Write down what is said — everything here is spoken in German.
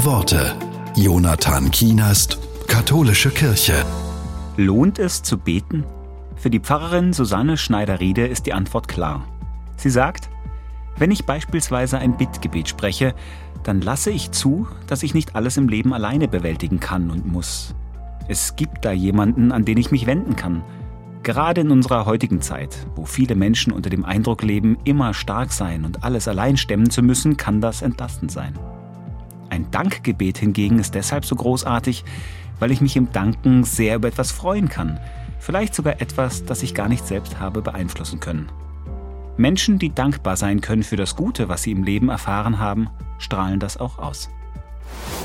Worte. Jonathan Kienast, Katholische Kirche. Lohnt es zu beten? Für die Pfarrerin Susanne Schneider-Riede ist die Antwort klar. Sie sagt, wenn ich beispielsweise ein Bittgebet spreche, dann lasse ich zu, dass ich nicht alles im Leben alleine bewältigen kann und muss. Es gibt da jemanden, an den ich mich wenden kann. Gerade in unserer heutigen Zeit, wo viele Menschen unter dem Eindruck leben, immer stark sein und alles allein stemmen zu müssen, kann das entlastend sein. Ein Dankgebet hingegen ist deshalb so großartig, weil ich mich im Danken sehr über etwas freuen kann. Vielleicht sogar etwas, das ich gar nicht selbst habe beeinflussen können. Menschen, die dankbar sein können für das Gute, was sie im Leben erfahren haben, strahlen das auch aus.